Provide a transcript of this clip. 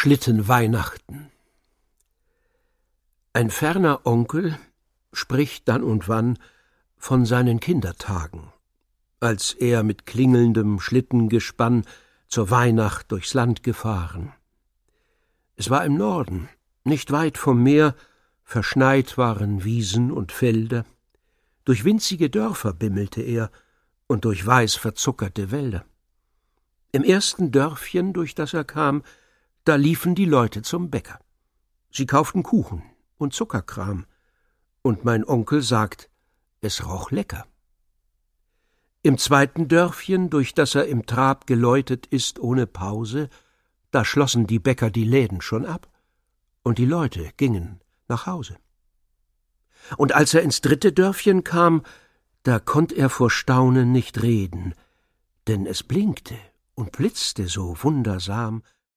Schlittenweihnachten. Ein ferner Onkel spricht dann und wann von seinen Kindertagen, als er mit klingelndem Schlittengespann zur Weihnacht durchs Land gefahren. Es war im Norden, nicht weit vom Meer, verschneit waren Wiesen und Felder. Durch winzige Dörfer bimmelte er und durch weiß verzuckerte Wälder. Im ersten Dörfchen, durch das er kam, da liefen die Leute zum Bäcker. Sie kauften Kuchen und Zuckerkram, und mein Onkel sagt, es roch lecker. Im zweiten Dörfchen, durch das er im Trab geläutet ist ohne Pause, da schlossen die Bäcker die Läden schon ab, und die Leute gingen nach Hause. Und als er ins dritte Dörfchen kam, da konnt er vor Staunen nicht reden, denn es blinkte und blitzte so wundersam,